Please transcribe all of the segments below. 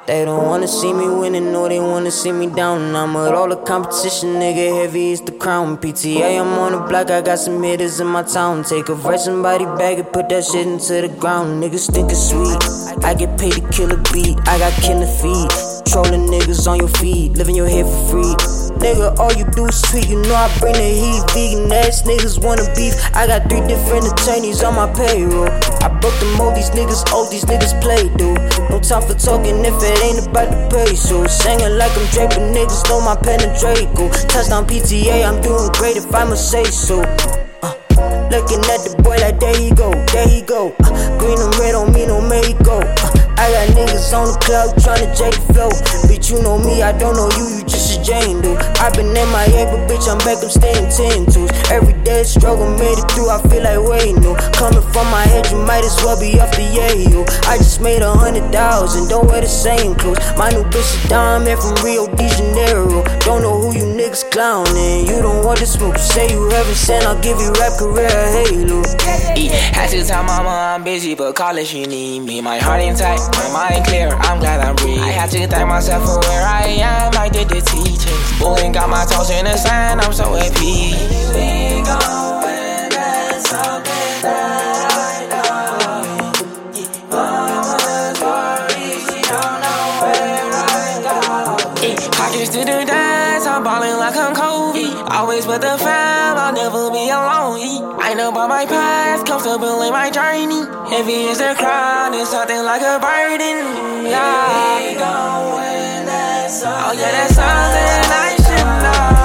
They don't wanna see me winning, no, they wanna see me down. And I'm with all the competition, nigga, heavy is the crown. PTA, I'm on the block, I got some hitters in my town. Take a verse, somebody bag it, put that shit into the ground. Niggas think it's sweet, I get paid to kill a beat. I got killer feet, trolling niggas on your feet, living your head for free. Nigga, all you do is tweet, you know I bring the heat. Vegan ass niggas wanna beef, I got 3 different attorneys on my payroll. I broke the mold, these niggas old, these niggas play, dude. No time for talking if it ain't about the pay. So singing like I'm Drake, but niggas know my penetrate. Go touchdown PTA, I'm doing great if I must say so. Looking at the boy like there he go, there he go. Green and red on me, no make go. I got niggas on the cloud tryna jack the flow. Bitch, you know me, I don't know you, you just a Jane, dude. I been MIA, but bitch, I'm back, I'm staying 10 toes. Every day struggle, made it through, I feel like waiting, no. Coming from my head, you might as well be off the yayo. I just made 100,000, don't wear the same clothes. My new bitch is dime, man, from Rio de Janeiro. Don't know who you niggas clowning, you don't want the smoke. You say you heaven sent, I'll give you rap career a halo. Had to tell mama I'm busy, but call if she need me. My heart intact, my mind clear, I'm glad I'm breathing. I had to thank myself for where I am, I did the teachings. Bullying got my toes in the sand, I'm so happy. We going, that's something that I know. Mama's worried, she don't know where I go. Pockets to the dance, I'm ballin' like I'm Kobe. Always with the fam, I'll never be alone. I know about my past, comfortable in my journey. Heavy is the crown, it's something like a burden. Yeah. We going, that's something. Oh yeah, that's something I should know.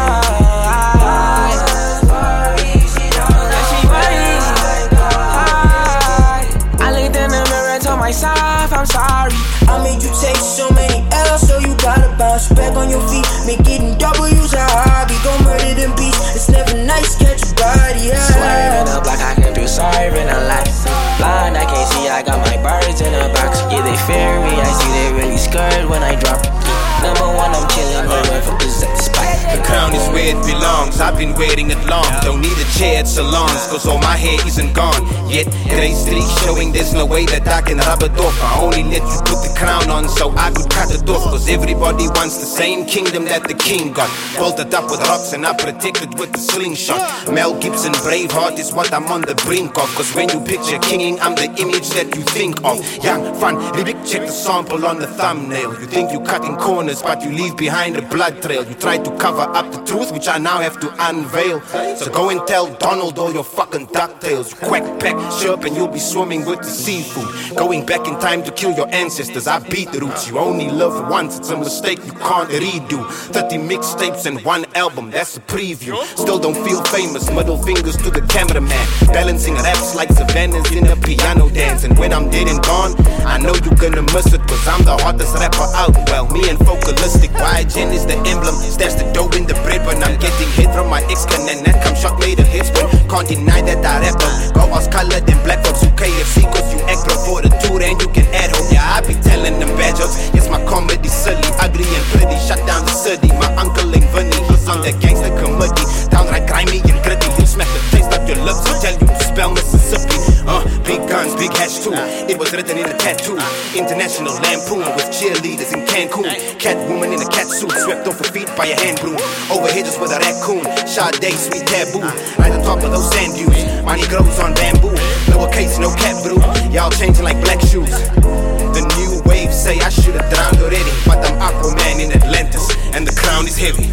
I looked in the mirror, told myself I'm sorry. I made you take so many L's, so you gotta bounce back on your feet. Make getting W's a hobby, gon' murder them beats. It's never nice, catch your body high. Swerving the block, I can do serving a lot. Blind, I can't see, I got my birds in a box. Yeah, they fear me, I see they really scared when I drop. Number one, I'm chillin', running for this at the spot. The crown is where it belongs, I've been wearing it long. Don't need a chair at salons, cause all my hair isn't gone. Yet, grade 3 showing there's no way that I can rub it off. I only let you put the crown on so I could cut it off. Cause everybody wants the same kingdom that the king got. Bolted up with rocks and I protected with the slingshot. Mel Gibson, Braveheart is what I'm on the brink of. Cause when you picture kinging, I'm the image that you think of. Young, fun, lyric, check the sample on the thumbnail. You think you cutting corners, but you leave behind a blood trail. You try to cover up the truth, which I now have to unveil. So go and tell Donald all your fucking ducktails. You quack, pack, chirp, and you'll be swimming with the seafood. Going back in time to kill your ancestors, I beat the roots. You only live once, it's a mistake you can't redo. 30 mixtapes and 1 album, that's a preview. Still don't feel famous, middle fingers to the cameraman. Balancing raps like Savannah's in a piano dance. And when I'm dead and gone, I know you're gonna miss it, cause I'm the hottest rapper out. Well, me and Focalistic, YGen is the emblem. Stash the dough in the bread when I'm getting hit from my ex-con. And that come shot made a hit spin. Can't deny that I rap though. Go us colored and black folks who KFC, cause you act bro for the tour and you can add home. Yeah, I be telling them bad jokes. Yes, my comedy silly, ugly and pretty. Shut down the city. My uncle ain't Vinny, he's on that gangster committee. Downright grimy and gritty. He'll smack the taste up your lips and tell you to spell Mississippi. Big guns, big hats too. It was written in a tattoo. International lampoon with cheerleaders in Cancun. Catwoman in a cat suit, swept off her feet by a hand broom. Over hedges with a raccoon. Sade, sweet taboo. Right on top of those sand dunes. Money grows on bamboo. Lowercase, no cat brew. Y'all changing like black shoes. The new wave say I should've drowned already, but I'm Aquaman in Atlantis, and the crown is heavy.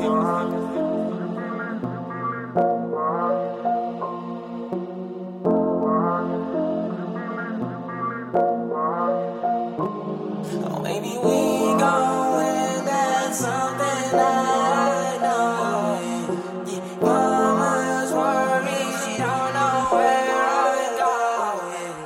Oh, maybe we going, that's something I know. Yeah. Mama's worried, she don't know where I'm going.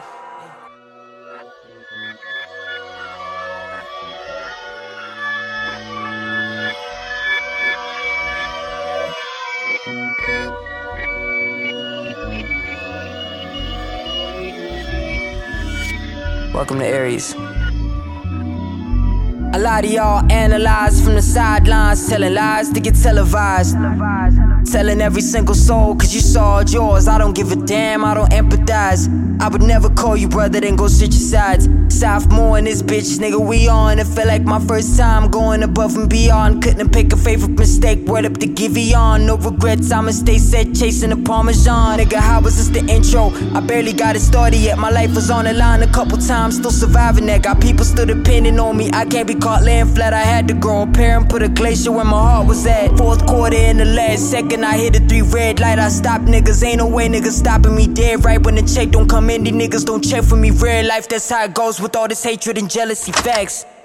Welcome to Aries. I lot of y'all analyze from the sidelines, telling lies to get televised. Telling every single soul, cause you saw it yours. I don't give a damn, I don't empathize. I would never call you brother, then go switch your sides. Sophomore in this bitch, nigga, we on. It felt like my first time going above and beyond. Couldn't pick a favorite mistake, word up to Giveon. No regrets, I'ma stay set, chasing the Parmesan. Nigga, how was this the intro? I barely got it started yet. My life was on the line a couple times, still surviving that. Got people still depending on me, I can't be caught laying flat. I had to grow a pair and put a glacier where my heart was at. Fourth quarter in the last second, I hit a 3 red light, I stop niggas. Ain't no way niggas stopping me dead right when the check don't come in. These niggas don't check for me. Real life, that's how it goes with all this hatred and jealousy. Facts.